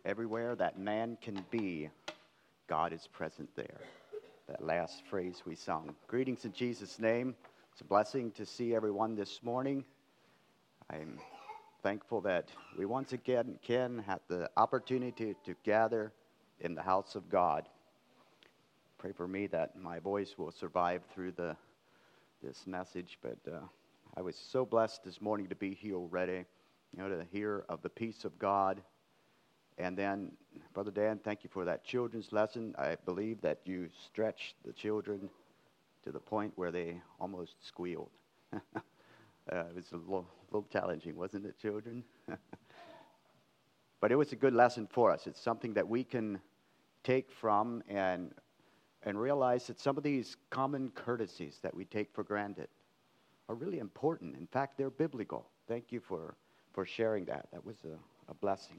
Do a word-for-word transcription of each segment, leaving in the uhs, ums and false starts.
Everywhere that man can be, God is present there. That last phrase we sung. Greetings in Jesus' name. It's a blessing to see everyone this morning. I'm thankful that we once again can have the opportunity to, to gather in the house of God. Pray for me that my voice will survive through the this message, but uh, I was so blessed this morning to be here already, you know, to hear of the peace of God. And then, Brother Dan, thank you for that children's lesson. I believe that you stretched the children to the point where they almost squealed. uh, it was a little, little challenging, wasn't it, children? But it was a good lesson for us. It's something that we can take from and and realize that some of these common courtesies that we take for granted are really important. In fact, they're biblical. Thank you for, for sharing that. That was a, a blessing.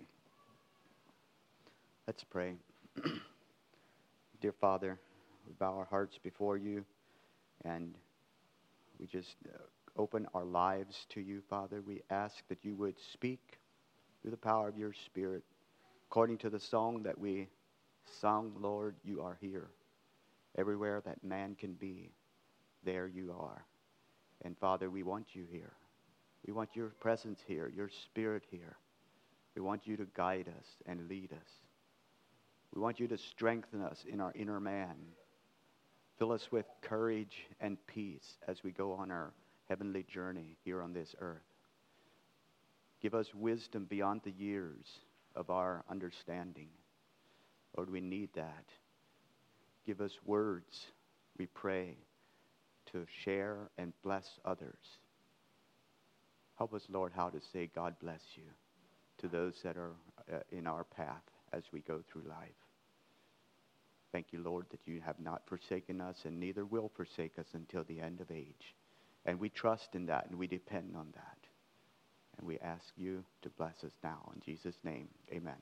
Let's pray. Dear Father, we bow our hearts before you, and we just uh, open our lives to you, Father. We ask that you would speak through the power of your Spirit. According to the song that we sung, Lord, you are here. Everywhere that man can be, there you are. And Father, we want you here. We want your presence here, your Spirit here. We want you to guide us and lead us. We want you to strengthen us in our inner man. Fill us with courage and peace as we go on our heavenly journey here on this earth. Give us wisdom beyond the years of our understanding. Lord, we need that. Give us words, we pray, to share and bless others. Help us, Lord, how to say God bless you to those that are uh, in our path as we go through life. Thank you, Lord, that you have not forsaken us and neither will forsake us until the end of age. And we trust in that and we depend on that. And we ask you to bless us now. In Jesus' name, amen.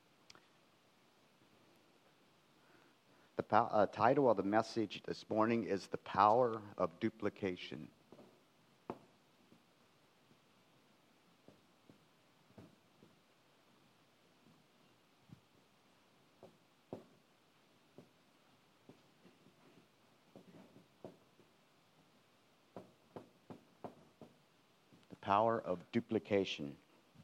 The po- uh, title of the message this morning is The Power of Duplication. Power of duplication.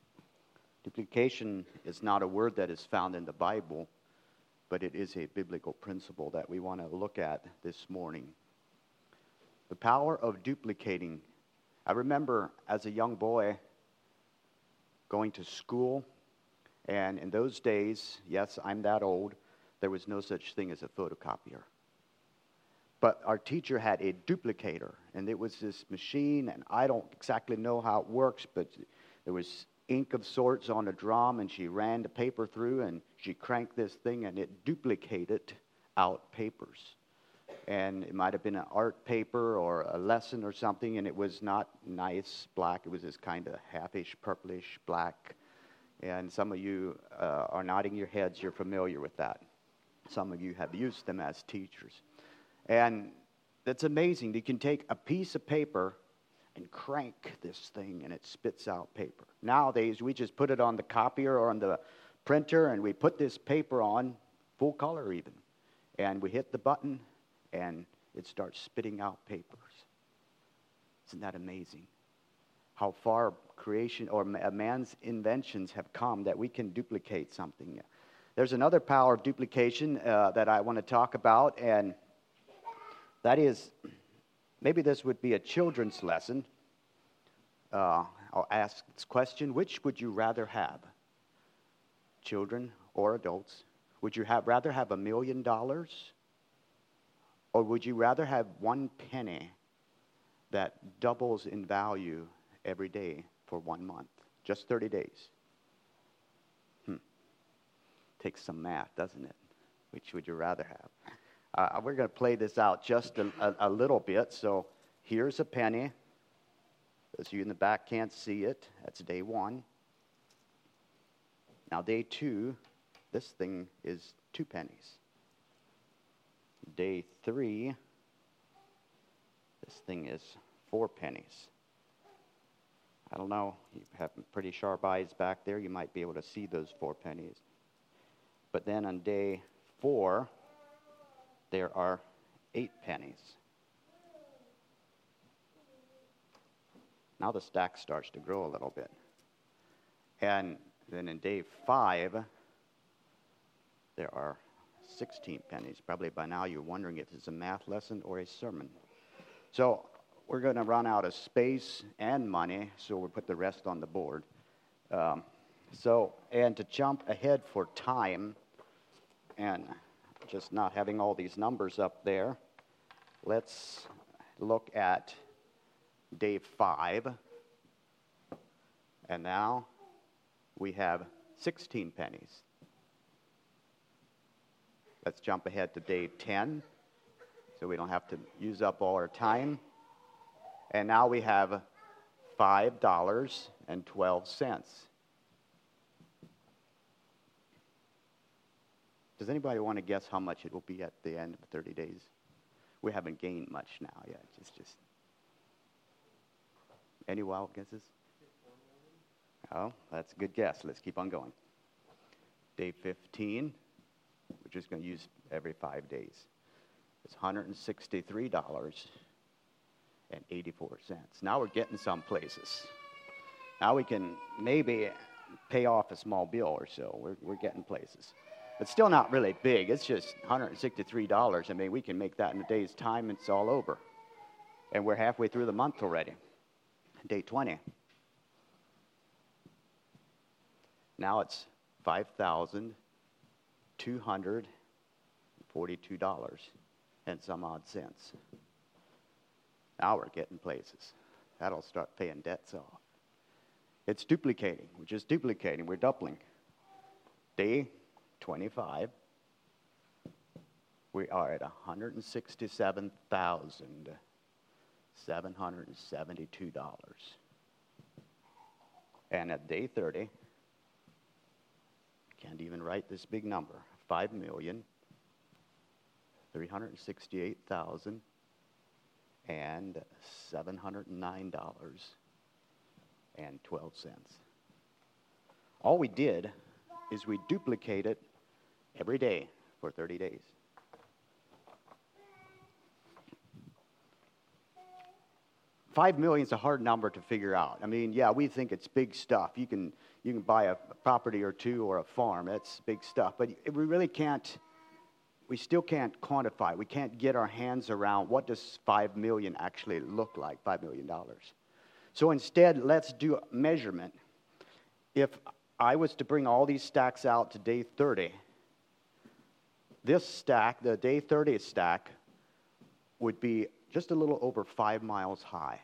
Duplication is not a word that is found in the Bible, but it is a biblical principle that we want to look at this morning. The power of duplicating. I remember as a young boy going to school, and in those days, yes, I'm that old, there was no such thing as a photocopier. But our teacher had a duplicator, and it was this machine, and I don't exactly know how it works, but there was ink of sorts on a drum, and she ran the paper through, and she cranked this thing, and it duplicated out papers. And it might have been an art paper or a lesson or something, and it was not nice black. It was this kind of halfish, purplish black. And some of you uh, are nodding your heads. You're familiar with that. Some of you have used them as teachers. And that's amazing. You can take a piece of paper and crank this thing, and it spits out paper. Nowadays, we just put it on the copier or on the printer, and we put this paper on, full color even. And we hit the button, and it starts spitting out papers. Isn't that amazing? How far creation or man's inventions have come that we can duplicate something. There's another power of duplication uh, that I want to talk about, and that is, maybe this would be a children's lesson. Uh, I'll ask this question: which would you rather have, children or adults? Would you have rather have a million dollars, or would you rather have one penny that doubles in value every day for one month, just thirty days? Hmm. Takes some math, doesn't it? Which would you rather have? Uh, we're going to play this out just a, a, a little bit. So here's a penny. Those of you in the back can't see it. That's day one. Now day two, this thing is two pennies. Day three, this thing is four pennies. I don't know. You have pretty sharp eyes back there. You might be able to see those four pennies. But then on day four, there are eight pennies. Now the stack starts to grow a little bit. And then in day five, there are sixteen pennies. Probably by now you're wondering if it's a math lesson or a sermon. So we're going to run out of space and money, so we'll put the rest on the board. Um, so, and to jump ahead for time, and just not having all these numbers up there, let's look at day five. And now we have sixteen pennies. Let's jump ahead to day ten, so we don't have to use up all our time. And now we have five dollars and twelve cents. Does anybody want to guess how much it will be at the end of thirty days? We haven't gained much now yet. It's just any wild guesses? Oh, that's a good guess. Let's keep on going. Day fifteen, we're just going to use every five days. It's one hundred sixty-three dollars and eighty-four cents. Now we're getting some places. Now we can maybe pay off a small bill or so. We're, we're getting places. It's still not really big. It's just one hundred sixty-three dollars. I mean, we can make that in a day's time, and it's all over. And we're halfway through the month already. Day twenty. Now it's five thousand two hundred forty-two dollars and some odd cents. Now we're getting places. That'll start paying debts off. It's duplicating. We're just duplicating. We're doubling. Day twenty-five, we are at one hundred sixty-seven thousand seven hundred seventy-two dollars. And at day thirty, can't even write this big number, five million three hundred sixty-eight thousand and seven hundred nine dollars and twelve cents. All we did is we duplicated every day for thirty days. Five million is a hard number to figure out. I mean, yeah, we think it's big stuff. You can you can buy a property or two or a farm. That's big stuff. But we really can't, we still can't quantify. We can't get our hands around what does five million actually look like, five million dollars. So instead, let's do a measurement. If I was to bring all these stacks out to day thirty, this stack, the day thirty stack, would be just a little over five miles high.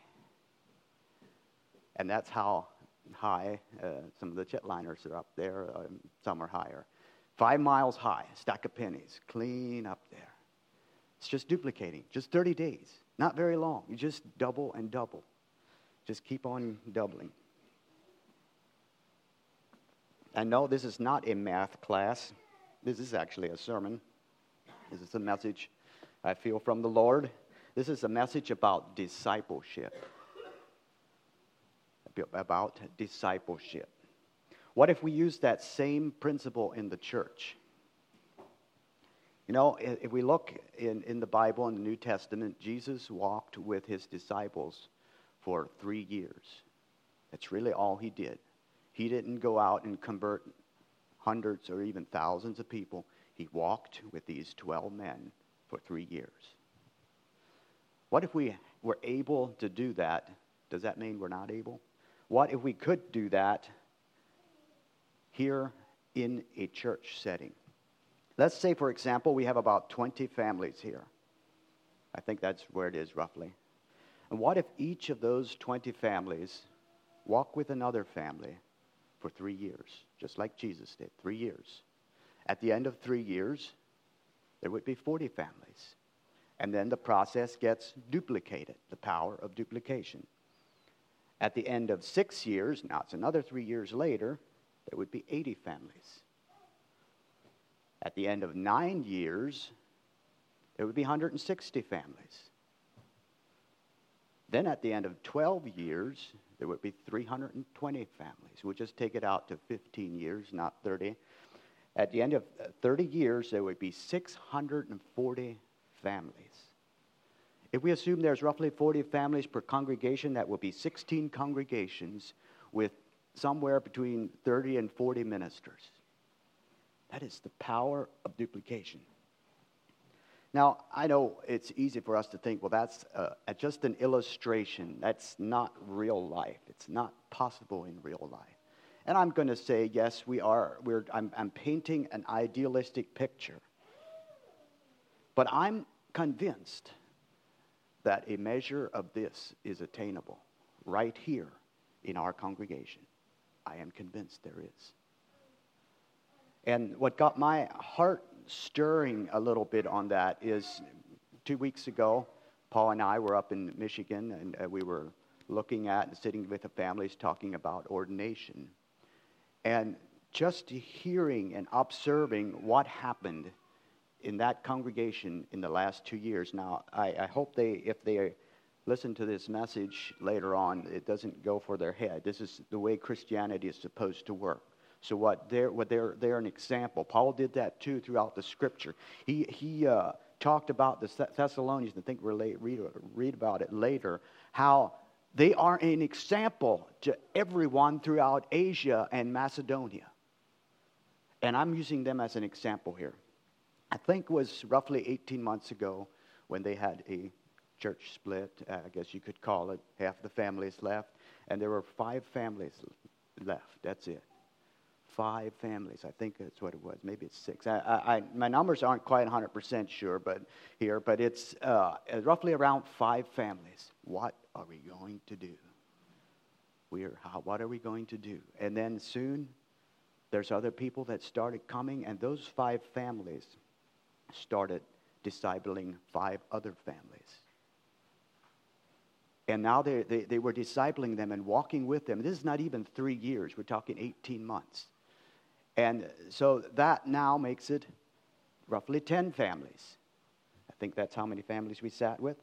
And that's how high, uh, some of the jetliners are up there, um, some are higher. Five miles high, stack of pennies, clean up there. It's just duplicating, just thirty days, not very long. You just double and double. Just keep on doubling. And no, this is not a math class. This is actually a sermon. This is a message I feel from the Lord. This is a message about discipleship. About discipleship. What if we use that same principle in the church? You know, if we look in, in the Bible, in the New Testament, Jesus walked with his disciples for three years. That's really all he did. He didn't go out and convert hundreds or even thousands of people. He walked with these twelve men for three years. What if we were able to do that? Does that mean we're not able? What if we could do that here in a church setting? Let's say, for example, we have about twenty families here. I think that's where it is roughly. And what if each of those twenty families walk with another family for three years, just like Jesus did, three years? At the end of three years, there would be forty families. And then the process gets duplicated, the power of duplication. At the end of six years, now it's another three years later, there would be eighty families. At the end of nine years, there would be one hundred sixty families. Then at the end of twelve years, there would be three hundred twenty families. We'll just take it out to fifteen years, not thirty. at the end of thirty years, there would be six hundred forty families. If we assume there's roughly forty families per congregation, that will be sixteen congregations with somewhere between thirty and forty ministers. That is the power of duplication. Now, I know it's easy for us to think, well, that's uh, just an illustration. That's not real life. It's not possible in real life. And I'm going to say, yes, we are. We're, I'm, I'm painting an idealistic picture. But I'm convinced that a measure of this is attainable right here in our congregation. I am convinced there is. And what got my heart stirring a little bit on that is two weeks ago, Paul and I were up in Michigan, and uh, we were looking at and sitting with the families talking about ordination. And just hearing and observing what happened in that congregation in the last two years. Now, I, I hope they, if they listen to this message later on, it doesn't go for their head. This is the way Christianity is supposed to work. So what they're, what they're, they're an example. Paul did that too throughout the Scripture. He he uh, talked about the Thessalonians, I think we'll read, read about it later, how they are an example to everyone throughout Asia and Macedonia. And I'm using them as an example here. I think it was roughly eighteen months ago when they had a church split, uh, I guess you could call it. Half the families left, and there were five families left. That's it. Five families. I think that's what it was. Maybe it's six. I, I, I, my numbers aren't quite one hundred percent sure, but here, but it's uh, roughly around five families. What are we going to do? We are. How, what are we going to do? And then soon, there's other people that started coming, and those five families started discipling five other families. And now they, they, they were discipling them and walking with them. This is not even three years. We're talking eighteen months. And so that now makes it roughly ten families. I think that's how many families we sat with.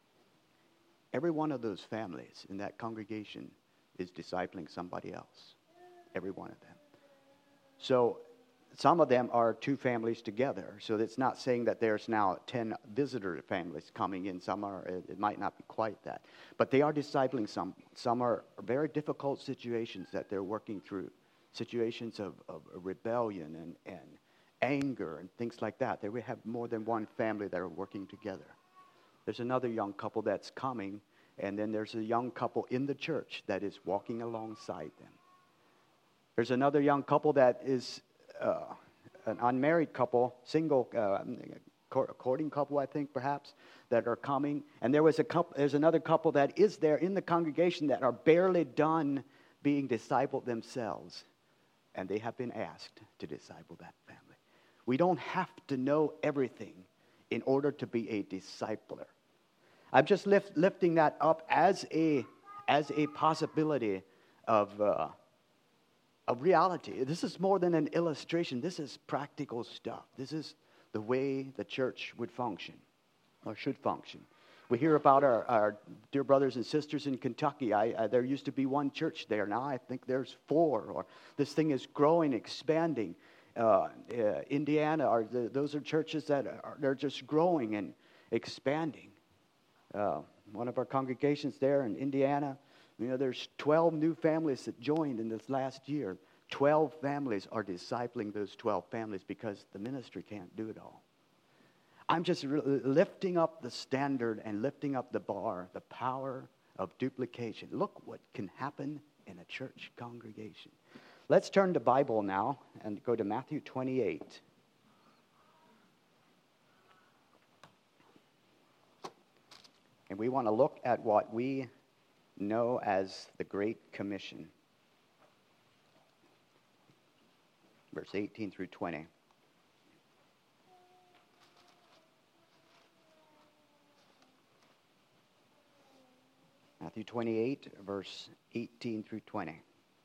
Every one of those families in that congregation is discipling somebody else. Every one of them. So some of them are two families together. So it's not saying that there's now ten visitor families coming in. Some are, it might not be quite that. But they are discipling some. Some are very difficult situations that they're working through. Situations of, of rebellion and, and anger and things like that. They will have more than one family that are working together. There's another young couple that's coming, and then there's a young couple in the church that is walking alongside them. There's another young couple that is uh, an unmarried couple, single, uh, courting couple, I think, perhaps, that are coming. And there was a couple. There's another couple that is there in the congregation that are barely done being discipled themselves. And they have been asked to disciple that family. We don't have to know everything in order to be a discipler. I'm just lift, lifting that up as a as a possibility of uh, of reality. This is more than an illustration. This is practical stuff. This is the way the church would function, or should function. We hear about our, our dear brothers and sisters in Kentucky. I, I, there used to be one church there. Now I think there's four. Or this thing is growing, expanding. Uh, uh, Indiana, are the, those are churches that are they're just growing and expanding. Uh, one of our congregations there in Indiana, you know, there's twelve new families that joined in this last year. twelve families are discipling those twelve families because the ministry can't do it all. I'm just re- lifting up the standard and lifting up the bar, the power of duplication. Look what can happen in a church congregation. Let's turn to Bible now and go to Matthew twenty-eight. And we want to look at what we know as the Great Commission. Verse eighteen through twenty. Matthew twenty-eight, verse eighteen through twenty.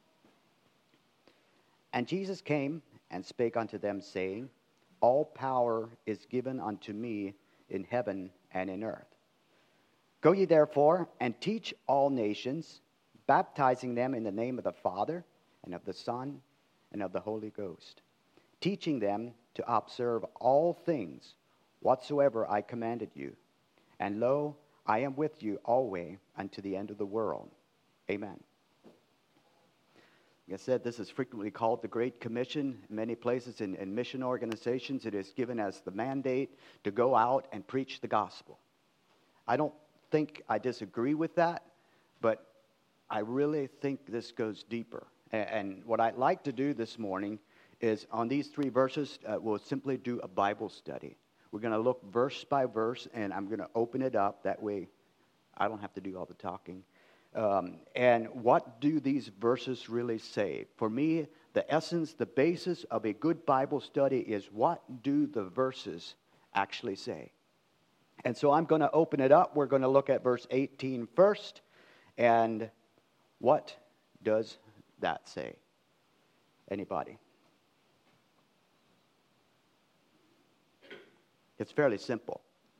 And Jesus came and spake unto them, saying, All power is given unto me in heaven and in earth. Go ye therefore and teach all nations, baptizing them in the name of the Father, and of the Son, and of the Holy Ghost, teaching them to observe all things whatsoever I commanded you. And lo, I am with you always unto the end of the world. Amen. Like I said, this is frequently called the Great Commission. In many places in, in mission organizations, it is given as the mandate to go out and preach the gospel. I don't think I disagree with that, but I really think this goes deeper. And, and what I'd like to do this morning is on these three verses, uh, we'll simply do a Bible study. We're going to look verse by verse, and I'm going to open it up. That way I don't have to do all the talking. Um, and what do these verses really say? For me, the essence, the basis of a good Bible study is what do the verses actually say? And so I'm going to open it up. We're going to look at verse eighteen first. And what does that say? Anybody? It's fairly simple.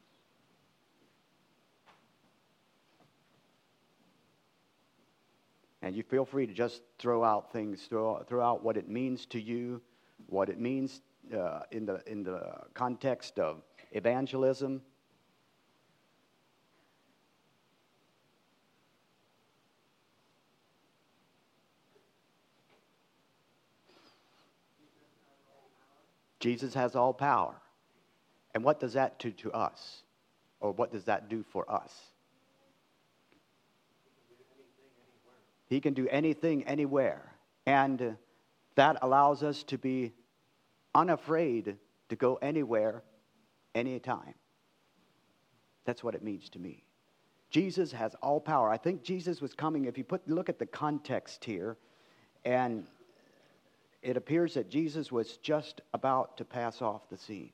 And you feel free to just throw out things, throw, throw out what it means to you, what it means uh, in the in the context of evangelism. Jesus has all power. And what does that do to us? Or what does that do for us? He can do anything, anywhere. And that allows us to be unafraid to go anywhere, anytime. That's what it means to me. Jesus has all power. I think Jesus was coming, if you put look at the context here, and it appears that Jesus was just about to pass off the scene.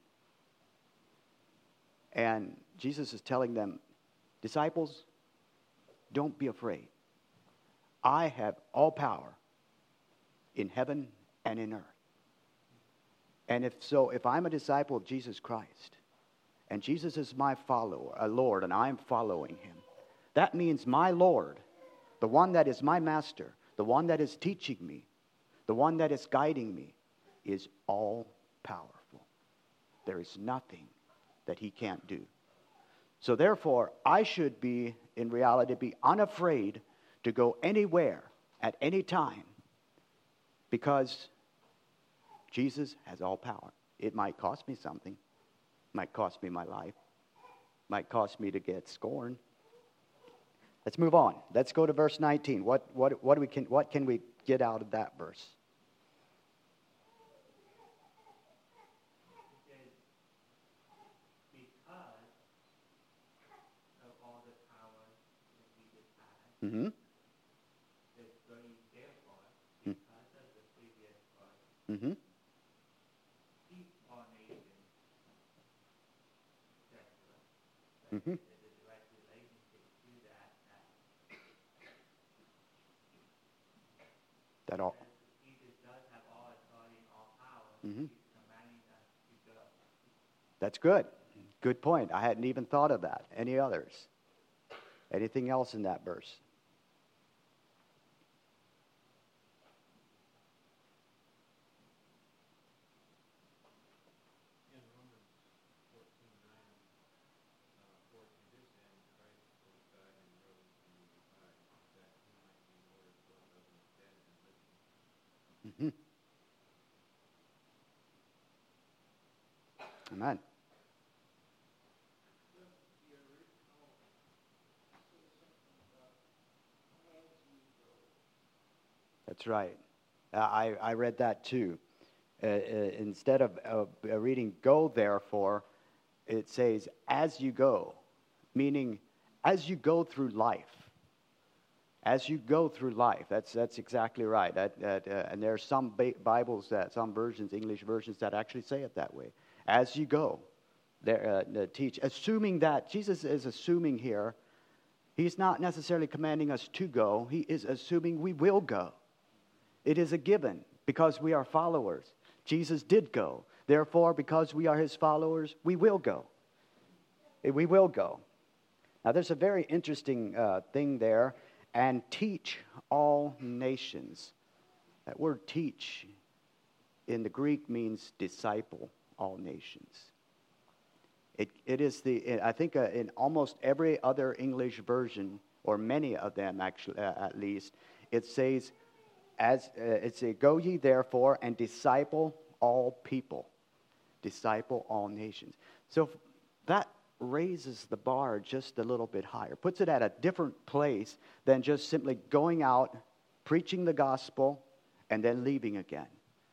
And Jesus is telling them, disciples, don't be afraid. I have all power in heaven and in earth. And if so, if I'm a disciple of Jesus Christ, and Jesus is my follower, a Lord, and I'm following him, that means my Lord, the one that is my master, the one that is teaching me, the one that is guiding me, is all powerful. There is nothing that he can't do. So therefore, I should be, in reality, be unafraid to go anywhere at any time, because Jesus has all power. It might cost me something. It might cost me my life. It might cost me to get scorned. Let's move on. Let's go to verse nineteen. What what what do we can what can we get out of that verse? Mm-hmm. Mm-hmm. Mm-hmm. That all. Mm-hmm. That's good. Good point. I hadn't even thought of that. Any others? Anything else in that verse? Mm-hmm. Amen. That's right. I, I read that too. Uh, uh, instead of uh, reading go therefore, it says as you go, meaning as you go through life. As you go through life. That's that's exactly right. That, that, uh, and there are some ba- Bibles, that some versions, English versions, that actually say it that way. As you go, there, uh, teach. Assuming that, Jesus is assuming here, he's not necessarily commanding us to go. He is assuming we will go. It is a given because we are followers. Jesus did go. Therefore, because we are his followers, we will go. We will go. Now, there's a very interesting uh, thing there. And teach all nations. That word teach in the Greek means disciple all nations. It, it is the, I think uh, in almost every other English version, or many of them actually, uh, at least, it says, as uh, it's a, go ye therefore and disciple all people. Disciple all nations. So that raises the bar just a little bit higher, puts it at a different place than just simply going out, preaching the gospel, and then leaving again.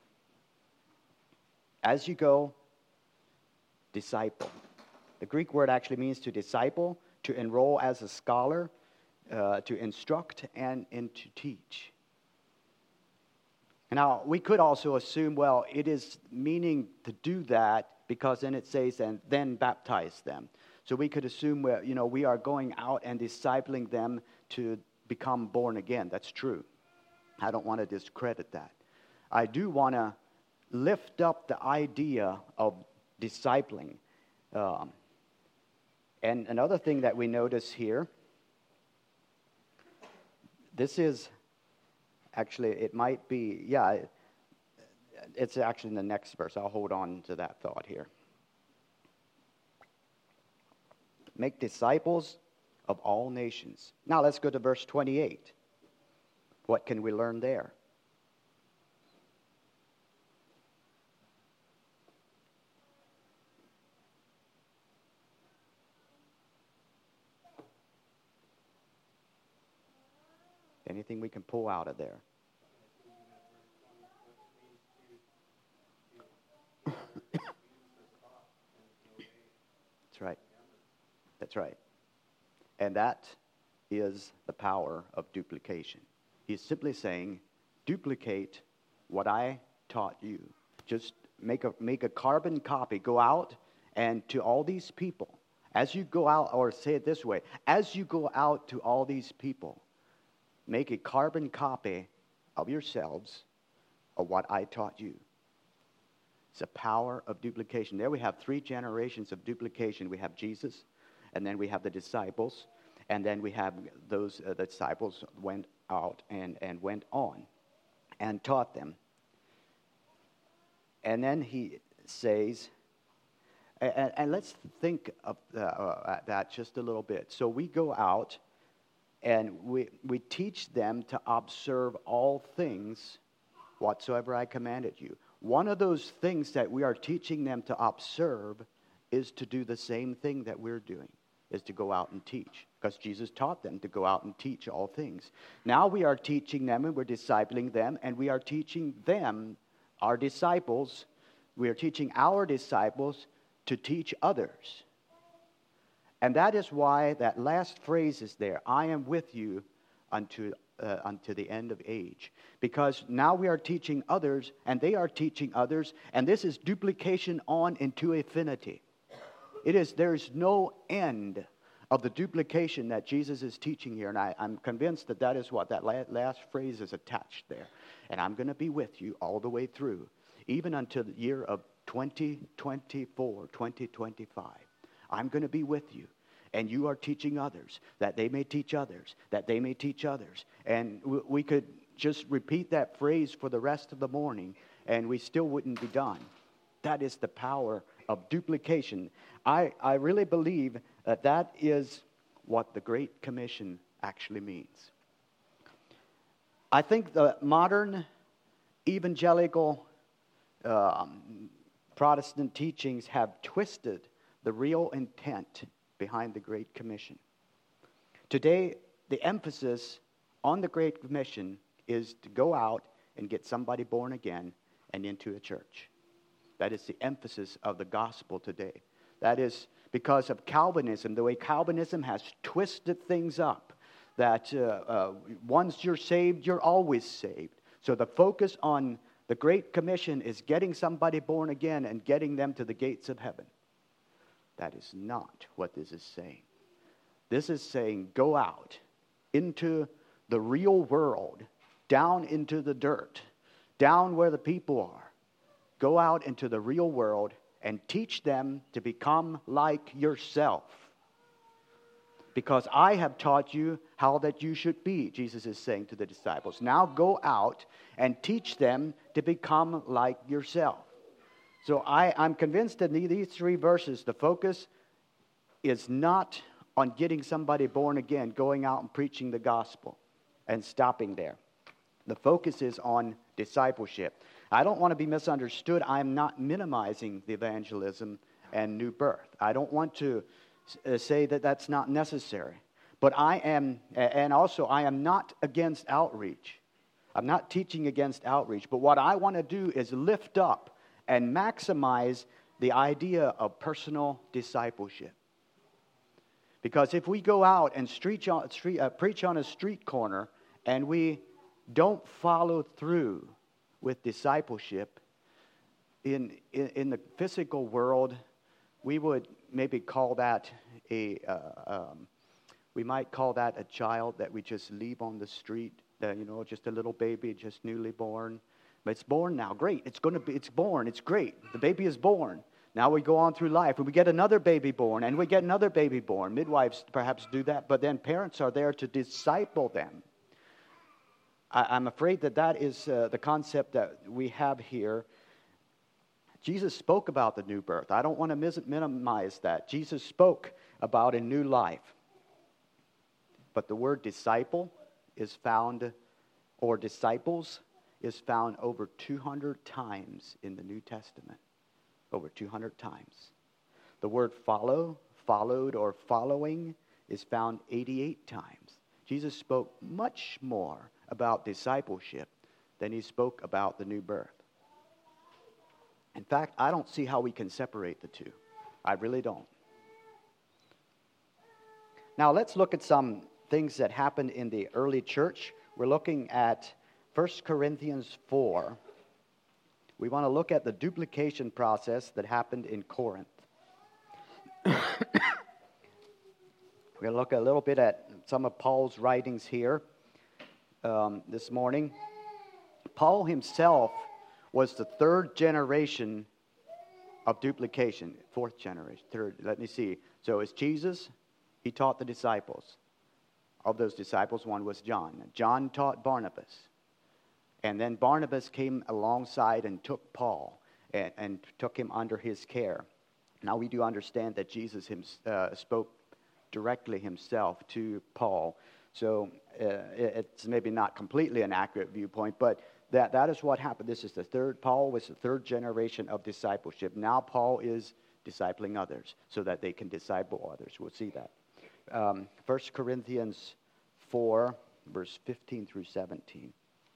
As you go, disciple. The Greek word actually means to disciple, to enroll as a scholar, uh, to instruct, and, and to teach. Now, we could also assume, well, it is meaning to do that because then it says, and then baptize them. So we could assume, well, you know, we are going out and discipling them to become born again. That's true. I don't want to discredit that. I do want to lift up the idea of discipling. Um, and another thing that we notice here, this is actually, it might be, yeah, it's actually in the next verse. I'll hold on to that thought here. Make disciples of all nations. Now let's go to verse twenty-eight. What can we learn there? Anything we can pull out of there? That's right. That's right. And that is the power of duplication. He's simply saying, duplicate what I taught you. Just make a make a carbon copy. Go out and to all these people. As you go out, or say it this way, as you go out to all these people, make a carbon copy of yourselves of what I taught you. It's the power of duplication. There we have three generations of duplication. We have Jesus, and then we have the disciples, and then we have those uh, the disciples went out and, and went on and taught them. And then he says, and, and let's think of uh, uh, that just a little bit. So we go out and we we teach them to observe all things whatsoever I commanded you. One of those things that we are teaching them to observe is to do the same thing that we're doing, is to go out and teach. Because Jesus taught them to go out and teach all things. Now we are teaching them and we're discipling them, and we are teaching them, our disciples, we are teaching our disciples to teach others. And that is why that last phrase is there. I am with you unto, uh, unto the end of age. Because now we are teaching others, and they are teaching others, and this is duplication on into infinity. It is, there is no end of the duplication that Jesus is teaching here. And I, I'm convinced that that is what that last phrase is attached there. And I'm going to be with you all the way through, even until the year of twenty twenty-four, twenty twenty-five. I'm going to be with you. And you are teaching others, that they may teach others, that they may teach others. And w- we could just repeat that phrase for the rest of the morning, and we still wouldn't be done. That is the power of duplication. I, I really believe that that is what the Great Commission actually means. I think the modern evangelical um, Protestant teachings have twisted the real intent behind the Great Commission. Today, the emphasis on the Great Commission is to go out and get somebody born again and into a church. That is the emphasis of the gospel today. That is because of Calvinism, the way Calvinism has twisted things up, that uh, uh, once you're saved, you're always saved. So the focus on the Great Commission is getting somebody born again and getting them to the gates of heaven. That is not what this is saying. This is saying go out into the real world, down into the dirt, down where the people are. Go out into the real world and teach them to become like yourself. because I have taught you how that you should be, Jesus is saying to the disciples. Now go out and teach them to become like yourself. So I, I'm convinced that in these three verses, the focus is not on getting somebody born again, going out and preaching the gospel and stopping there. The focus is on discipleship. I don't want to be misunderstood. I'm not minimizing the evangelism and new birth. I don't want to say that that's not necessary. But I am, and also I am not against outreach. I'm not teaching against outreach. But what I want to do is lift up and maximize the idea of personal discipleship. Because if we go out and street on, street, uh, preach on a street corner and we don't follow through with discipleship, in, in, in the physical world, we would maybe call that a, uh, um, we might call that a child that we just leave on the street, uh, you know, just a little baby, just newly born. But it's born now, great, it's going to be, it's born, it's great, the baby is born. Now we go on through life, and we get another baby born, and we get another baby born. Midwives perhaps do that, but then parents are there to disciple them. I, I'm afraid that that is uh, the concept that we have here. Jesus spoke about the new birth. I don't want to mis- minimize that. Jesus spoke about a new life. But the word disciple is found, or disciples, is found over two hundred times in the New Testament. Over two hundred times. The word follow, followed, or following is found eighty-eight times. Jesus spoke much more about discipleship than he spoke about the new birth. In fact, I don't see how we can separate the two. I really don't. Now, let's look at some things that happened in the early church. We're looking at First Corinthians four. We want to look at the duplication process that happened in Corinth. We're going to look a little bit at some of Paul's writings here um, this morning. Paul himself was the third generation of duplication. Fourth generation, third, let me see. So it's Jesus, he taught the disciples. Of those disciples, one was John. John taught Barnabas. And then Barnabas came alongside and took Paul and, and took him under his care. Now we do understand that Jesus him, uh, spoke directly himself to Paul. So uh, it's maybe not completely an accurate viewpoint, but that, that is what happened. This is the third, Paul was the third generation of discipleship. Now Paul is discipling others so that they can disciple others. We'll see that. Um, First Corinthians four, verse fifteen through seventeen.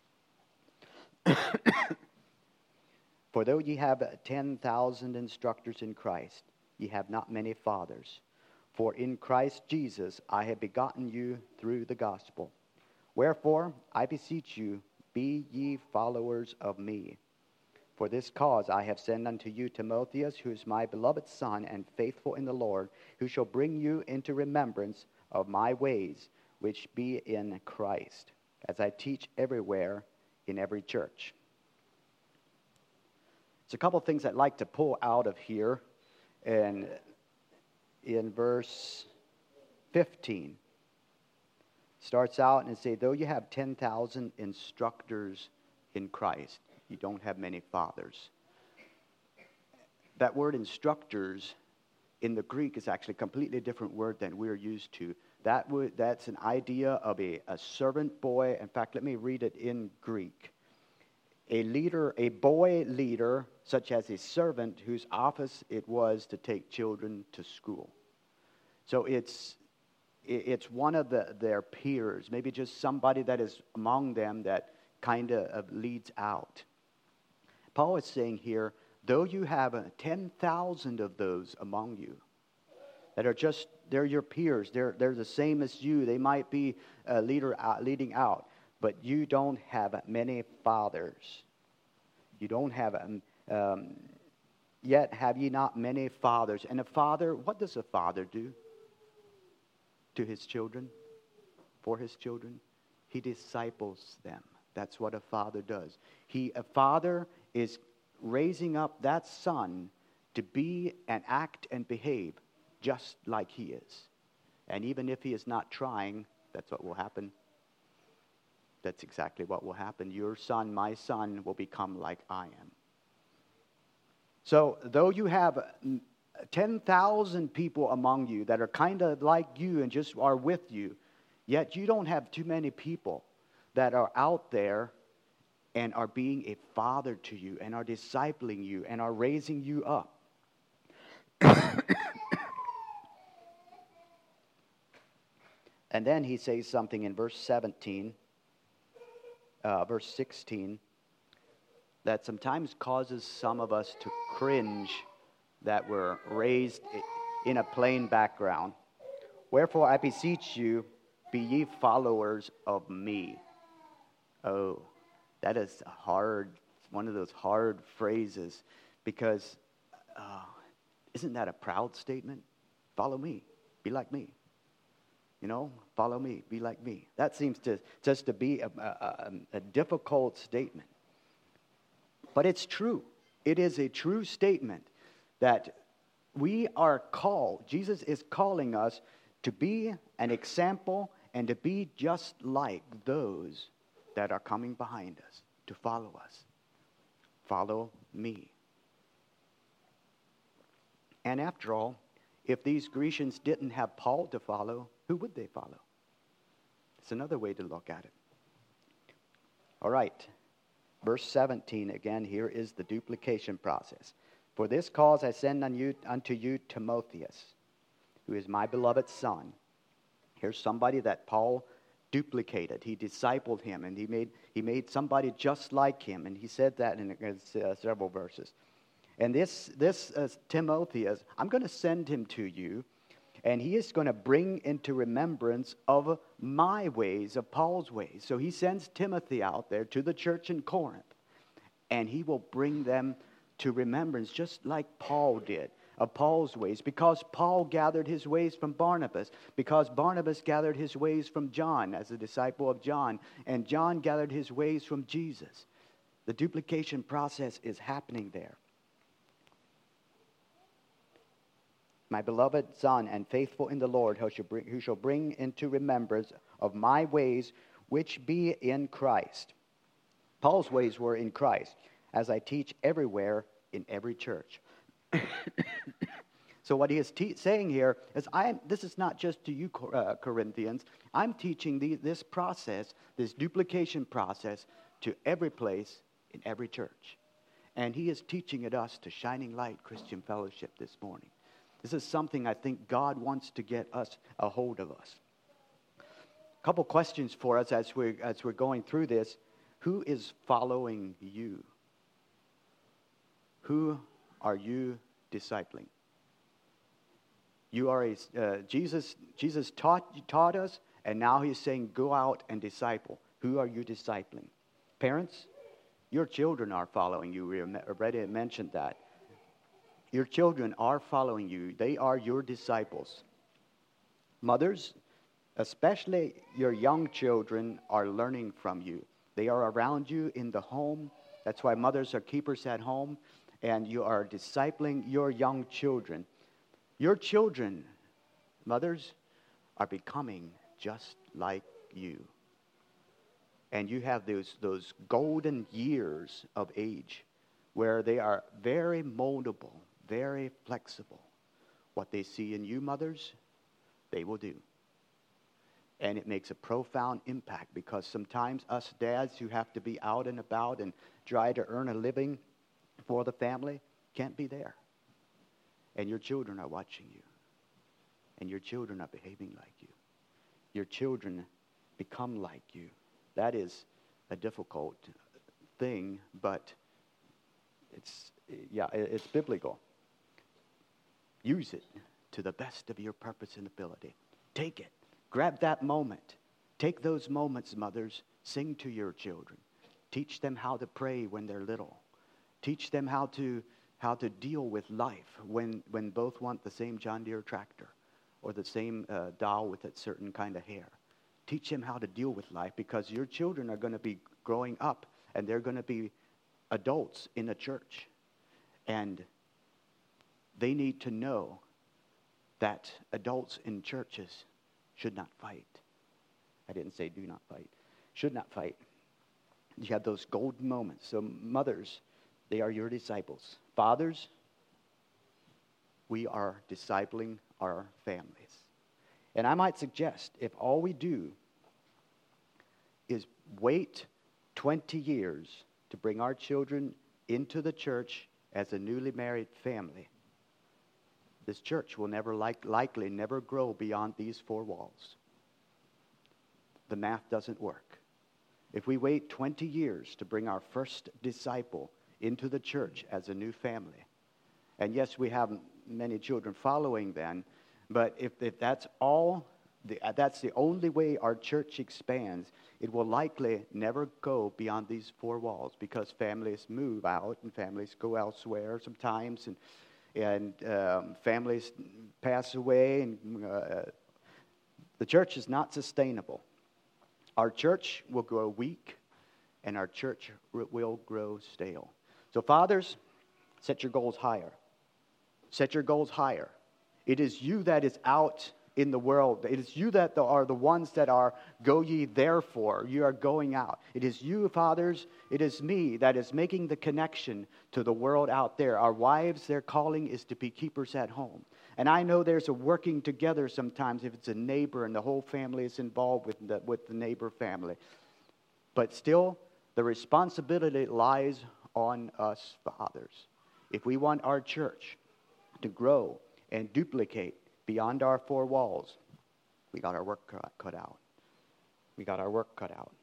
For though ye have ten thousand instructors in Christ, ye have not many fathers. For in Christ Jesus I have begotten you through the gospel. Wherefore I beseech you, be ye followers of me. For this cause I have sent unto you Timotheus, who is my beloved son and faithful in the Lord, who shall bring you into remembrance of my ways, which be in Christ, as I teach everywhere in every church. There's a couple of things I'd like to pull out of here. And in verse fifteen, starts out and say, though you have ten thousand instructors in Christ, you don't have many fathers. That word instructors in the Greek is actually a completely different word than we're used to. That would, that's an idea of a, a servant boy. In fact, let me read it in Greek. A leader, a boy leader, such as a servant whose office it was to take children to school. So it's it's one of the, their peers, maybe just somebody that is among them that kind of leads out. Paul is saying here, though you have ten thousand of those among you, that are just, they're your peers, they're, they're the same as you, they might be a leader uh, leading out, but you don't have many fathers. You don't have, um, um, yet have ye not many fathers. And a father, what does a father do to his children, for his children? He disciples them. That's what a father does. He, a father is raising up that son to be and act and behave just like he is. And even if he is not trying, that's what will happen. That's exactly what will happen. Your son, my son, will become like I am. So though you have ten thousand people among you that are kind of like you and just are with you, yet you don't have too many people that are out there and are being a father to you and are discipling you and are raising you up. And then he says something in verse seventeen, uh, verse sixteen, that sometimes causes some of us to cringe that were raised in a plain background. Wherefore I beseech you, be ye followers of me. Oh, that is a hard, one of those hard phrases, because uh, isn't that a proud statement? Follow me, be like me. You know, follow me, be like me. That seems to just to be a, a, a difficult statement. But it's true. It is a true statement that we are called, Jesus is calling us to be an example and to be just like those that are coming behind us, to follow us. Follow me. And after all, if these Grecians didn't have Paul to follow, who would they follow? It's another way to look at it. All right. Verse seventeen, again, here is the duplication process. For this cause I send on you, unto you Timotheus, who is my beloved son. Here's somebody that Paul duplicated. He discipled him, and he made he made somebody just like him. And he said that in uh, several verses. And this, this uh, Timotheus, I'm going to send him to you, and he is going to bring into remembrance of my ways, of Paul's ways. So he sends Timothy out there to the church in Corinth, and he will bring them to remembrance just like Paul did, of Paul's ways, because Paul gathered his ways from Barnabas, because Barnabas gathered his ways from John as a disciple of John, and John gathered his ways from Jesus. The duplication process is happening there. My beloved son and faithful in the Lord, who shall bring, who shall bring into remembrance of my ways, which be in Christ. Paul's ways were in Christ, as I teach everywhere in every church. So what he is te- saying here is, I. This is not just to you, uh, Corinthians. I'm teaching the, this process, this duplication process, to every place in every church. And he is teaching it us to Shining Light Christian Fellowship this morning. This is something I think God wants to get us a hold of us. A couple questions for us as we're, as we're going through this. Who is following you? Who are you discipling? You are a, uh, Jesus, Jesus taught, taught us, and now he's saying, go out and disciple. Who are you discipling? Parents, your children are following you. We already mentioned that. Your children are following you. They are your disciples. Mothers, especially your young children, are learning from you. They are around you in the home. That's why mothers are keepers at home. And you are discipling your young children. Your children, mothers, are becoming just like you. And you have those, those golden years of age where they are very moldable, very flexible. What they see in you, mothers, they will do. And it makes a profound impact, because sometimes us dads who have to be out and about and try to earn a living for the family can't be there. And your children are watching you. And your children are behaving like you. Your children become like you. That is a difficult thing, but it's, yeah, it's biblical. Use it to the best of your purpose and ability. Take it. Grab that moment. Take those moments, mothers. Sing to your children. Teach them how to pray when they're little. Teach them how to how to deal with life when, when both want the same John Deere tractor or the same uh, doll with a certain kind of hair. Teach them how to deal with life, because your children are going to be growing up and they're going to be adults in a church. And they need to know that adults in churches should not fight. I didn't say do not fight. Should not fight. You have those golden moments. So mothers, they are your disciples. Fathers, we are discipling our families. And I might suggest, if all we do is wait twenty years to bring our children into the church as a newly married family, this church will never like, likely never grow beyond these four walls. The math doesn't work. If we wait twenty years to bring our first disciple into the church as a new family, and yes, we have many children following then, but if, if that's all, the, that's the only way our church expands, it will likely never go beyond these four walls, because families move out and families go elsewhere sometimes, and and um, families pass away, and uh, the church is not sustainable. Our church will grow weak, and our church will grow stale. So fathers, set your goals higher. Set your goals higher. It is you that is out in the world. It is you that are the ones that are go ye therefore. You are going out. It is you, fathers. It is me that is making the connection to the world out there. Our wives, their calling is to be keepers at home. And I know there's a working together sometimes if it's a neighbor and the whole family is involved with the, with the neighbor family. But still, the responsibility lies on us fathers. If we want our church to grow and duplicate beyond our four walls, we got our work cut out. We got our work cut out.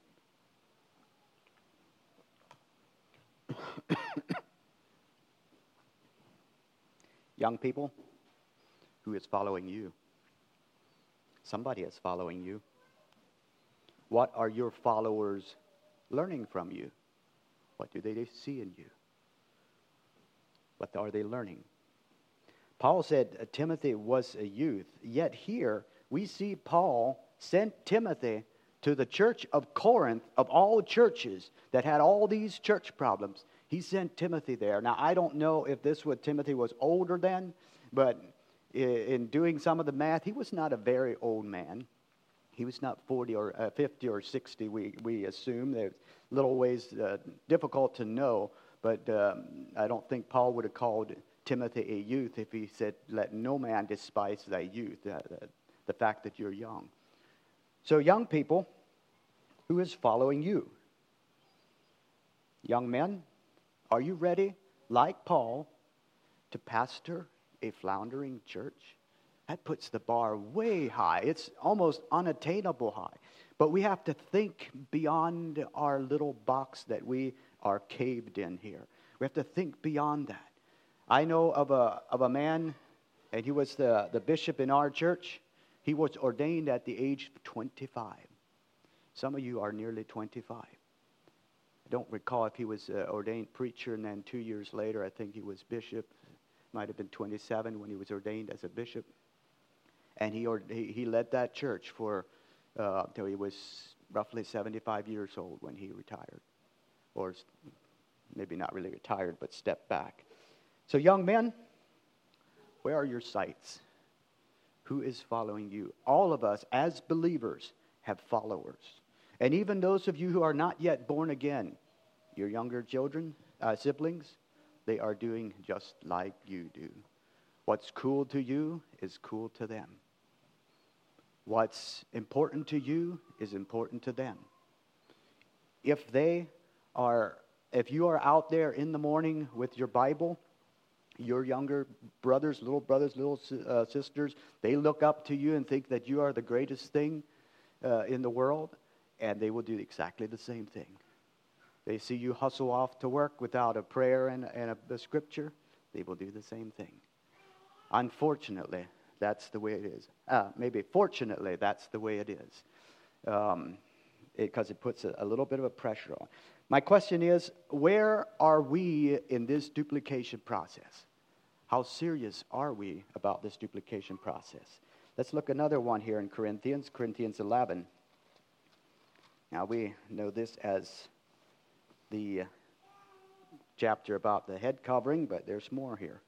Young people, who is following you? Somebody is following you. What are your followers learning from you? What do they see in you? What are they learning? Paul said Timothy was a youth, yet here we see Paul sent Timothy to the church of Corinth, of all churches that had all these church problems. He sent Timothy there. Now, I don't know if this was Timothy was older then, but in doing some of the math, he was not a very old man. He was not forty or uh, fifty or sixty, we, we assume. There's little ways uh, difficult to know, but um, I don't think Paul would have called Timothy a youth if he said, let no man despise thy youth, uh, the, the fact that you're young. So young people, who is following you? Young men, are you ready, like Paul, to pastor a floundering church? That puts the bar way high. It's almost unattainable high. But we have to think beyond our little box that we are caved in here. We have to think beyond that. I know of a of a man, and he was the, the bishop in our church. He was ordained at the age of twenty-five. Some of you are nearly twenty-five. I don't recall if he was an ordained preacher, and then two years later, I think he was bishop. Might have been twenty-seven when he was ordained as a bishop. And he he, he led that church for uh, until he was roughly seventy-five years old when he retired. Or maybe not really retired, but stepped back. So young men, where are your sights? Who is following you? All of us as believers have followers. And even those of you who are not yet born again, your younger children, uh, siblings, they are doing just like you do. What's cool to you is cool to them. What's important to you is important to them. If they are, if you are out there in the morning with your Bible, your younger brothers, little brothers, little uh, sisters, they look up to you and think that you are the greatest thing uh, in the world, and they will do exactly the same thing. They see you hustle off to work without a prayer and, and a, a scripture, they will do the same thing. Unfortunately, that's the way it is. Uh, maybe fortunately, that's the way it is. Um, because it, it puts a, a little bit of a pressure on. My question is, where are we in this duplication process? How serious are we about this duplication process? Let's look another one here in Corinthians, Corinthians eleven. Now we know this as the chapter about the head covering, but there's more here.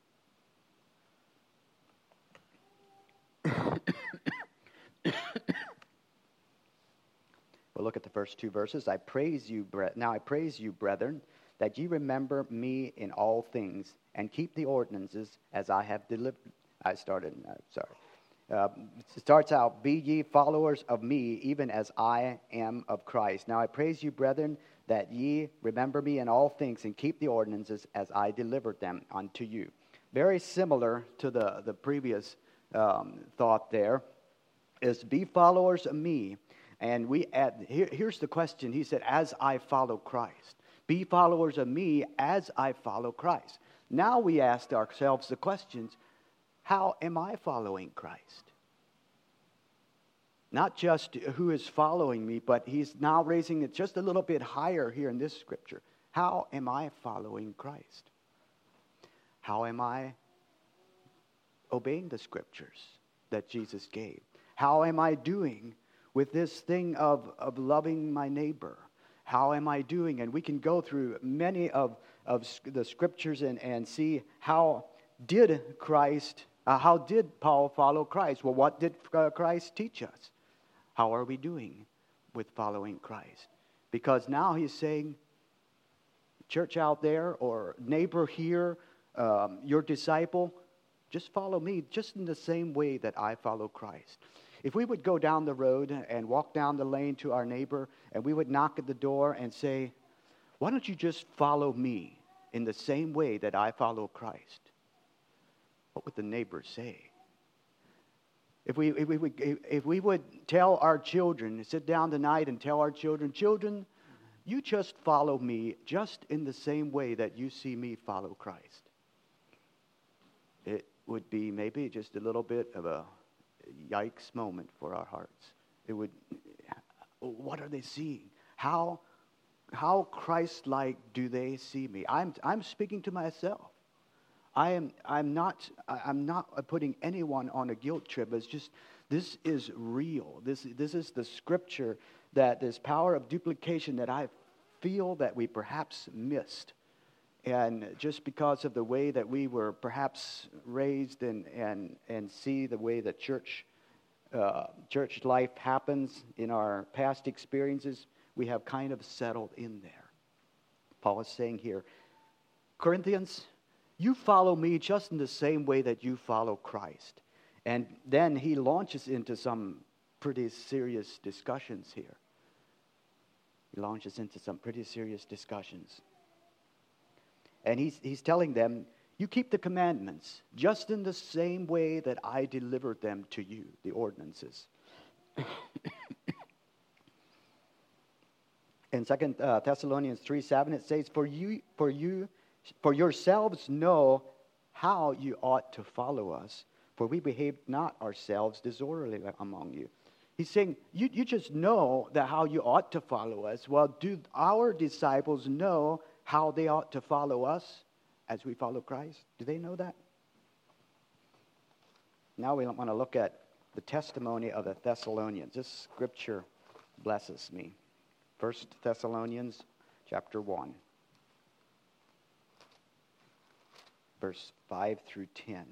We'll look at the first two verses. I praise you, bre- now I praise you, brethren, that ye remember me in all things, and keep the ordinances as I have delivered. I started, uh, sorry. Uh, it starts out, be ye followers of me, even as I am of Christ. Now I praise you, brethren, that ye remember me in all things, and keep the ordinances as I delivered them unto you. Very similar to the, the previous um, thought there, is be followers of me. And we add, here, here's the question. He said, as I follow Christ. Be followers of me as I follow Christ. Now we ask ourselves the questions, how am I following Christ? Not just who is following me, but he's now raising it just a little bit higher here in this scripture. How am I following Christ? How am I obeying the scriptures that Jesus gave? How am I doing with this thing of, of loving my neighbor? How am I doing? And we can go through many of, of the scriptures and, and see how did Christ, uh, how did Paul follow Christ? Well, what did Christ teach us? How are we doing with following Christ? Because now he's saying, church out there or neighbor here, um, your disciple, just follow me just in the same way that I follow Christ. If we would go down the road and walk down the lane to our neighbor and we would knock at the door and say, why don't you just follow me in the same way that I follow Christ? What would the neighbor say? If we, if we, would, if we would tell our children, sit down tonight and tell our children, children, you just follow me just in the same way that you see me follow Christ. It would be maybe just a little bit of a yikes moment for our hearts. It would, what are they seeing? How, how Christ-like do they see me? I'm, I'm speaking to myself. I am, I'm not, I'm not putting anyone on a guilt trip. It's just, this is real. This, this is the scripture that this power of duplication that I feel that we perhaps missed. And just because of the way that we were perhaps raised and and, and see the way that church uh, church life happens in our past experiences, we have kind of settled in there. Paul is saying here, Corinthians, you follow me just in the same way that you follow Christ. And then he launches into some pretty serious discussions here. He launches into some pretty serious discussions. And he's, he's telling them, you keep the commandments just in the same way that I delivered them to you, the ordinances. In Second uh, Thessalonians three seven, it says, for you, for you, for yourselves know how you ought to follow us, for we behaved not ourselves disorderly among you. He's saying, you, you just know that how you ought to follow us. Well, do our disciples know how they ought to follow us as we follow Christ? Do they know that? Now we want to look at the testimony of the Thessalonians. This scripture blesses me. First Thessalonians chapter one, verse five through ten.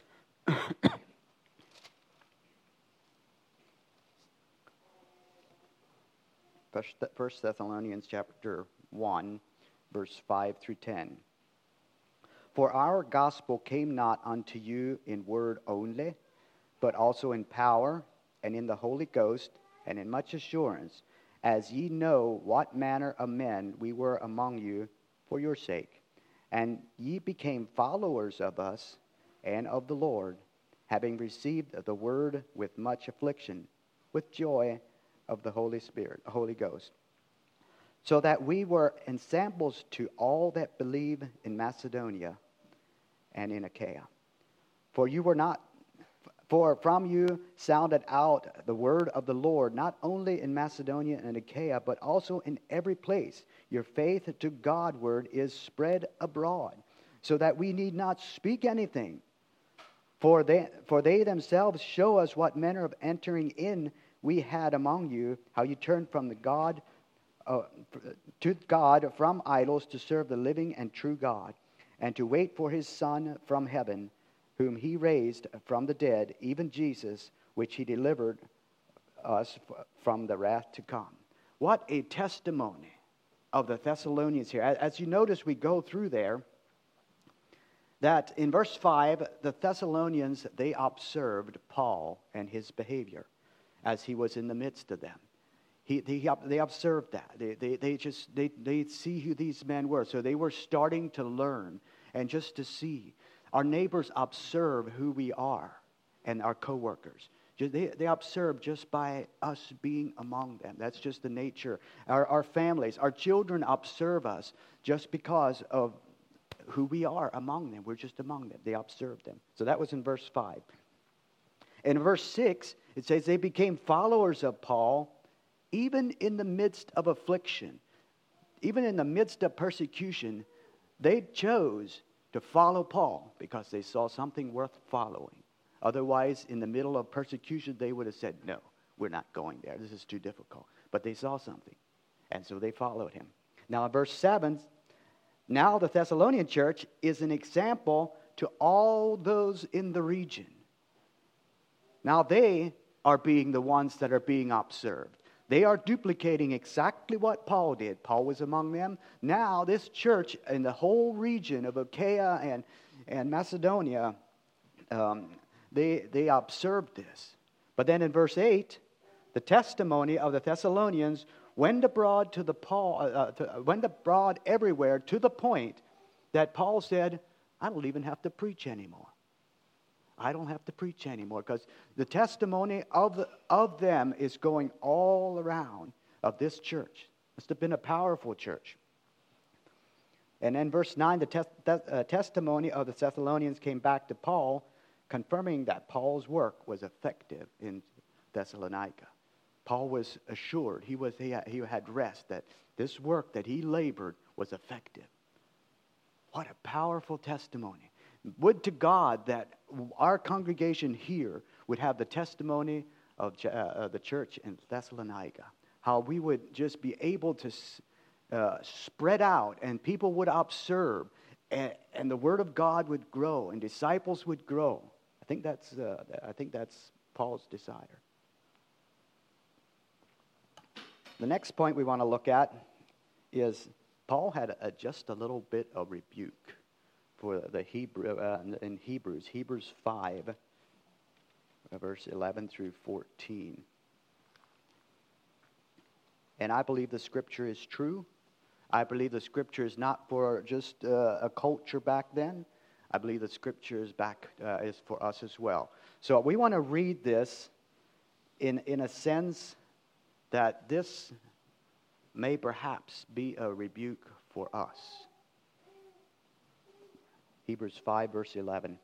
First Thessalonians chapter one, verse five through ten. For our gospel came not unto you in word only, but also in power, and in the Holy Ghost, and in much assurance, as ye know what manner of men we were among you for your sake. And ye became followers of us and of the Lord, having received the word with much affliction, with joy of the Holy Spirit, Holy Ghost. So that we were ensamples to all that believe in Macedonia and in Achaia. For you were not, for from you sounded out the word of the Lord, not only in Macedonia and Achaia, but also in every place. Your faith to Godward is spread abroad, so that we need not speak anything. For they, for they themselves show us what manner of entering in we had among you, how you turned from the God Uh, to God from idols to serve the living and true God, and to wait for his Son from heaven, whom he raised from the dead, even Jesus, which he delivered us from the wrath to come. What a testimony of the Thessalonians here. As you notice, we go through there, that in verse five, the Thessalonians, they observed Paul and his behavior as he was in the midst of them. He, they, they observed that. They, they, they just, they, they see who these men were. So they were starting to learn and just to see. Our neighbors observe who we are and our coworkers. They, they observe just by us being among them. That's just the nature. Our, our families, our children observe us just because of who we are among them. We're just among them. They observe them. So that was in verse five. In verse six, it says, they became followers of Paul even in the midst of affliction. Even in the midst of persecution, they chose to follow Paul because they saw something worth following. Otherwise, in the middle of persecution, they would have said, no, we're not going there. This is too difficult. But they saw something, and so they followed him. Now, in verse seven, now the Thessalonian church is an example to all those in the region. Now they are being the ones that are being observed. They are duplicating exactly what Paul did. Paul was among them. Now this church in the whole region of Achaia and, and Macedonia, um, they, they observed this. But then in verse eight, the testimony of the Thessalonians went abroad to the Paul, uh, to, went abroad everywhere to the point that Paul said, I don't even have to preach anymore. I don't have to preach anymore because the testimony of, the, of them is going all around of this church. Must have been a powerful church. And then verse nine, the tes- th- uh, testimony of the Thessalonians came back to Paul, confirming that Paul's work was effective in Thessalonica. Paul was assured, he, was, he, had, he had rest, that this work that he labored was effective. What a powerful testimony. Would to God that our congregation here would have the testimony of uh, the church in Thessalonica. How we would just be able to uh, spread out and people would observe and, and the word of God would grow and disciples would grow. I think that's, uh, I think that's Paul's desire. The next point we want to look at is Paul had a, just a little bit of rebuke for the Hebrew uh, in Hebrews, Hebrews five, verse eleven through fourteen. And I believe the scripture is true. I believe the scripture is not for just uh, a culture back then. I believe the scripture is back uh, is for us as well. So we want to read this in in a sense that this may perhaps be a rebuke for us. Hebrews five, verse eleven.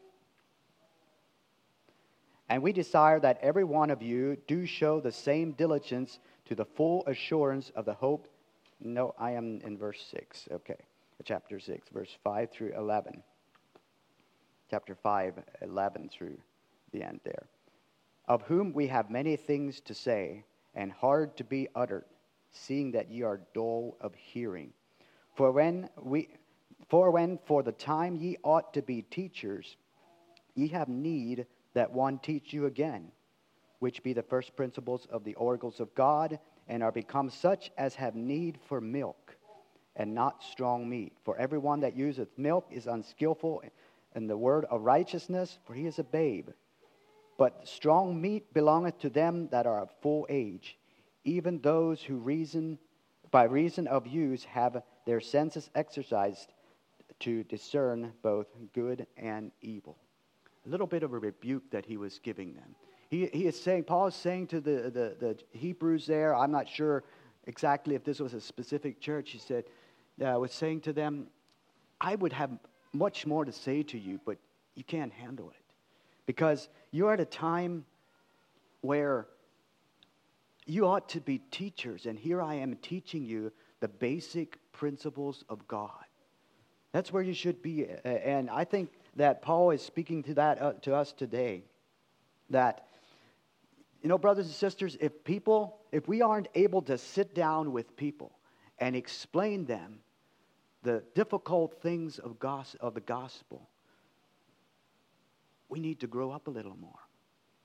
And we desire that every one of you do show the same diligence to the full assurance of the hope. No, I am in verse six. Okay, chapter six, verse five through eleven. Chapter five, eleven through the end there. Of whom we have many things to say, and hard to be uttered, seeing that ye are dull of hearing. For when we, for when for the time ye ought to be teachers, ye have need that one teach you again, which be the first principles of the oracles of God, and are become such as have need for milk, and not strong meat. For everyone that useth milk is unskillful in the word of righteousness, for he is a babe. But strong meat belongeth to them that are of full age, even those who reason by reason of use have their senses exercised to discern both good and evil. A little bit of a rebuke that he was giving them. He, he is saying, Paul is saying to the, the, the Hebrews there, I'm not sure exactly if this was a specific church, he said, uh, was saying to them, I would have much more to say to you, but you can't handle it. Because you're at a time where you ought to be teachers, and here I am teaching you the basic principles of God. That's where you should be, and I think that Paul is speaking to that uh, to us today. That, you know, brothers and sisters, if people, if we aren't able to sit down with people and explain them the difficult things of gos- of the gospel, we need to grow up a little more.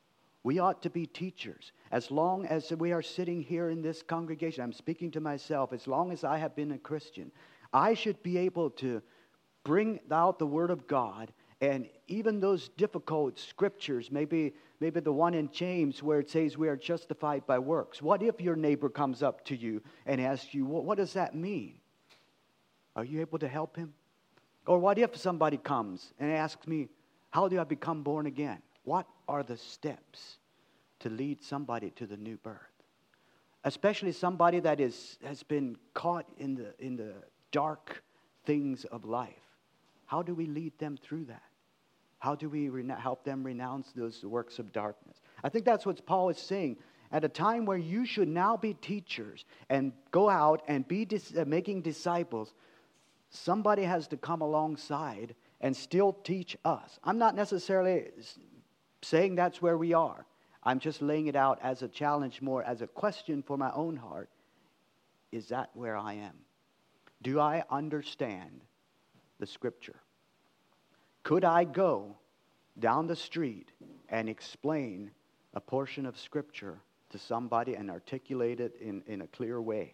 We ought to be teachers. As long as we are sitting here in this congregation, I'm speaking to myself, as long as I have been a Christian, I should be able to bring out the Word of God, and even those difficult scriptures, maybe maybe the one in James where it says we are justified by works. What if your neighbor comes up to you and asks you, well, what does that mean? Are you able to help him? Or what if somebody comes and asks me, how do I become born again? What are the steps to lead somebody to the new birth? Especially somebody that is has been caught in the in the dark things of life. How do we lead them through that? How do we rena- help them renounce those works of darkness? I think that's what Paul is saying. At a time where you should now be teachers and go out and be dis- uh, making disciples, somebody has to come alongside and still teach us. I'm not necessarily saying that's where we are. I'm just laying it out as a challenge, more as a question for my own heart. Is that where I am? Do I understand the Scripture? Could I go down the street and explain a portion of Scripture to somebody and articulate it in, in a clear way?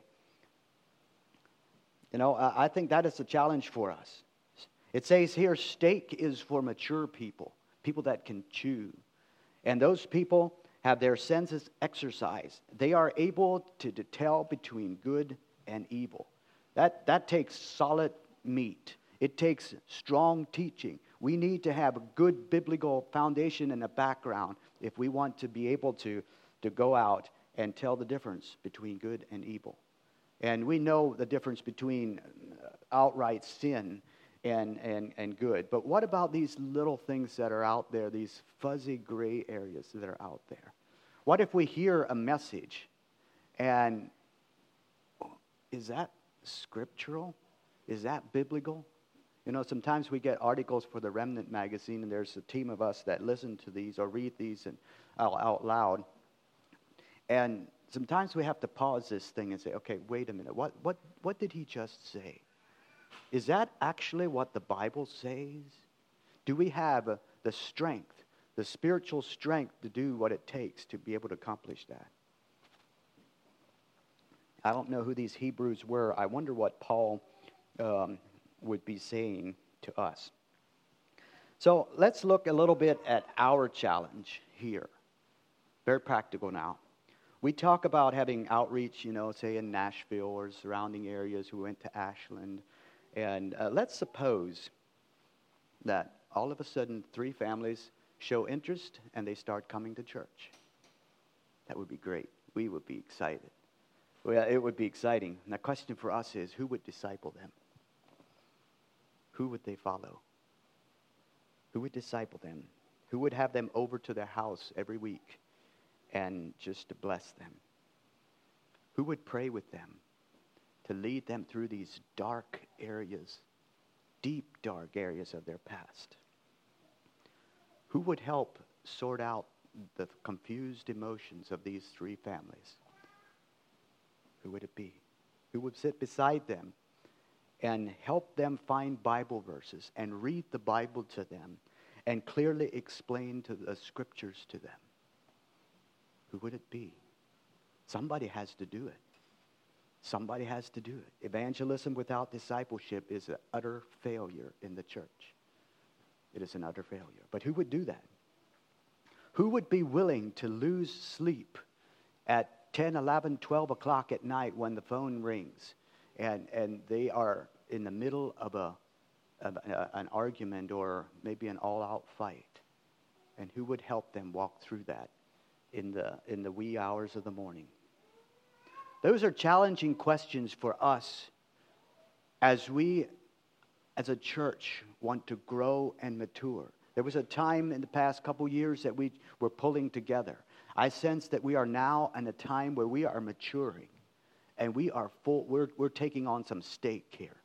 You know, I think that is a challenge for us. It says here, steak is for mature people, people that can chew. And those people have their senses exercised. They are able to, to tell between good and evil. That, that takes solid meat. It takes strong teaching. We need to have a good biblical foundation and a background if we want to be able to, to go out and tell the difference between good and evil. And we know the difference between outright sin and, and, and good. But what about these little things that are out there, these fuzzy gray areas that are out there? What if we hear a message and is that scriptural? Is that biblical? You know, sometimes we get articles for the Remnant magazine, and there's a team of us that listen to these or read these and out, out loud. And sometimes we have to pause this thing and say, okay, wait a minute. What, what, what did he just say? Is that actually what the Bible says? Do we have uh, the strength, the spiritual strength to do what it takes to be able to accomplish that? I don't know who these Hebrews were. I wonder what Paul um, would be saying to us. So let's look a little bit at our challenge here. Very practical now. We talk about having outreach, you know, say in Nashville or surrounding areas. We went to Ashland. And uh, let's suppose that all of a sudden three families show interest and they start coming to church. That would be great. We would be excited. Well, it would be exciting. And the question for us is, who would disciple them? Who would they follow? Who would disciple them? Who would have them over to their house every week and just to bless them? Who would pray with them to lead them through these dark areas, deep dark areas of their past? Who would help sort out the confused emotions of these three families? Who would it be? Who would sit beside them and help them find Bible verses and read the Bible to them and clearly explain to the scriptures to them? Who would it be? Somebody has to do it. Somebody has to do it. Evangelism without discipleship is an utter failure in the church. It is an utter failure. But who would do that? Who would be willing to lose sleep at ten, eleven, twelve o'clock at night when the phone rings and, and they are in the middle of, a, of a, an argument or maybe an all-out fight? And who would help them walk through that in the in the wee hours of the morning? Those are challenging questions for us as we, as a church, want to grow and mature. There was a time in the past couple years that we were pulling together. I sense that we are now in a time where we are maturing, and we are full. We're we're taking on some stake here.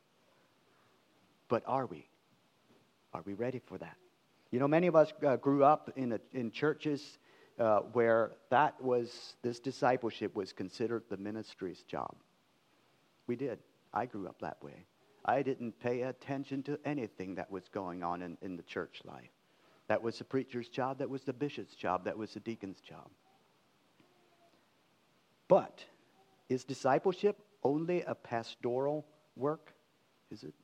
But are we? Are we ready for that? You know, many of us uh, grew up in a, in churches uh, where that was this discipleship was considered the ministry's job. We did. I grew up that way. I didn't pay attention to anything that was going on in, in the church life. That was the preacher's job. That was the bishop's job. That was the deacon's job. But is discipleship only a pastoral work? Is it?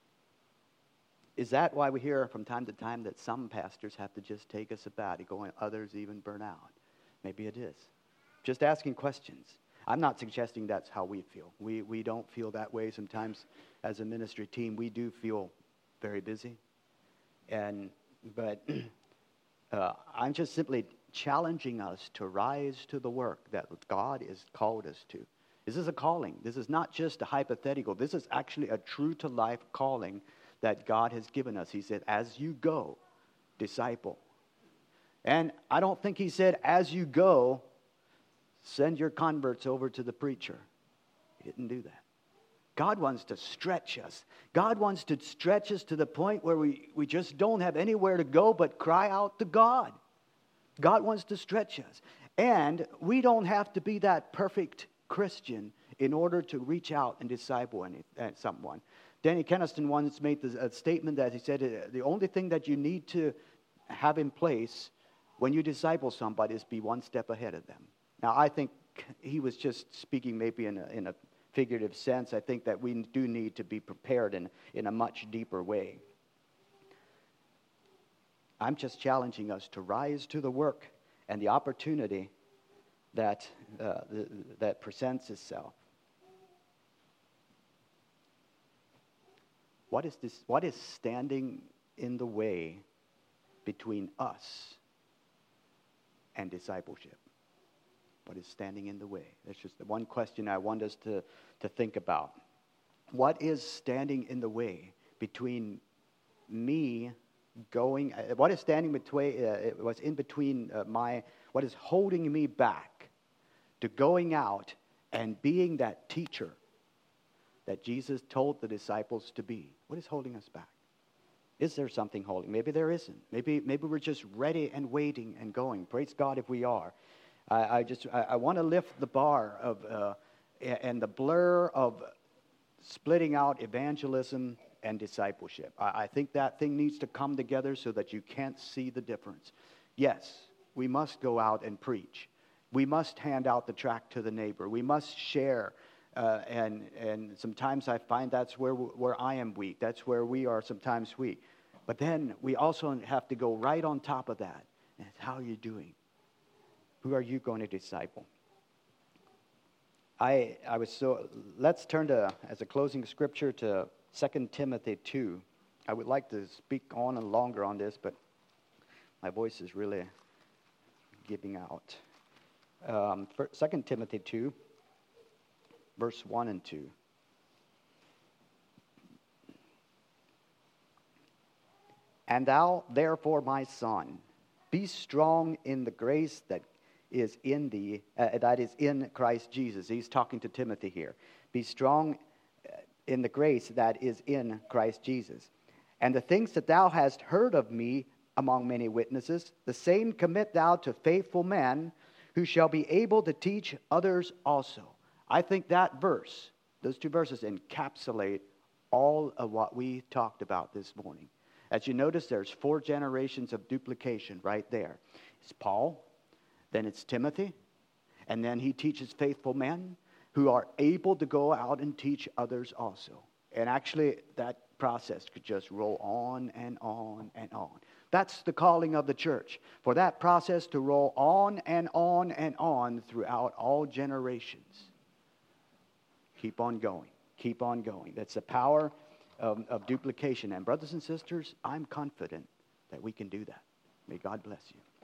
Is that why we hear from time to time that some pastors have to just take a sabbatical and others even burn out? Maybe it is. Just asking questions. I'm not suggesting that's how we feel. We we don't feel that way sometimes as a ministry team. We do feel very busy. And but uh, I'm just simply challenging us to rise to the work that God has called us to. This is a calling. This is not just a hypothetical. This is actually a true-to-life calling that God has given us. He said, as you go, disciple. And I don't think he said, as you go, send your converts over to the preacher. He didn't do that. God wants to stretch us. God wants to stretch us to the point where we, we just don't have anywhere to go but cry out to God. God wants to stretch us. And we don't have to be that perfect Christian in order to reach out and disciple any, uh, someone. Danny Keniston once made this, a statement that he said, uh, the only thing that you need to have in place when you disciple somebody is be one step ahead of them. Now, I think he was just speaking maybe in a, in a figurative sense. I think that we do need to be prepared in, in a much deeper way. I'm just challenging us to rise to the work and the opportunity that uh, the, that presents itself. What is this? What is standing in the way between us and discipleship? What is standing in the way? That's just the one question I want us to, to think about. What is standing in the way between me going? Uh, what is standing between? Uh, what's in between uh, my? What is holding me back to going out and being that teacher that Jesus told the disciples to be? What is holding us back? Is there something holding? Maybe there isn't. Maybe maybe we're just ready and waiting and going. Praise God if we are. I, I just I, I want to lift the bar of uh, and the blur of splitting out evangelism and discipleship. I, I think that thing needs to come together so that you can't see the difference. Yes, we must go out and preach. We must hand out the tract to the neighbor. We must share. Uh, and and sometimes I find that's where where I am weak. That's where we are sometimes weak. But then we also have to go right on top of that. And how are you doing? Who are you going to disciple? I I was so. Let's turn to, as a closing scripture, to Second Timothy two. I would like to speak on and longer on this, but my voice is really giving out. Um, Second Timothy two. Verse one and two. And thou, therefore, my son, be strong in the grace that is in thee, uh, that is in Christ Jesus. He's talking to Timothy here. Be strong in the grace that is in Christ Jesus. And the things that thou hast heard of me among many witnesses, the same commit thou to faithful men, who shall be able to teach others also. I think that verse, those two verses, encapsulate all of what we talked about this morning. As you notice, there's four generations of duplication right there. It's Paul, then it's Timothy, and then he teaches faithful men who are able to go out and teach others also. And actually, that process could just roll on and on and on. That's the calling of the church, for that process to roll on and on and on throughout all generations. Keep on going. Keep on going. That's the power of, of duplication. And brothers and sisters, I'm confident that we can do that. May God bless you.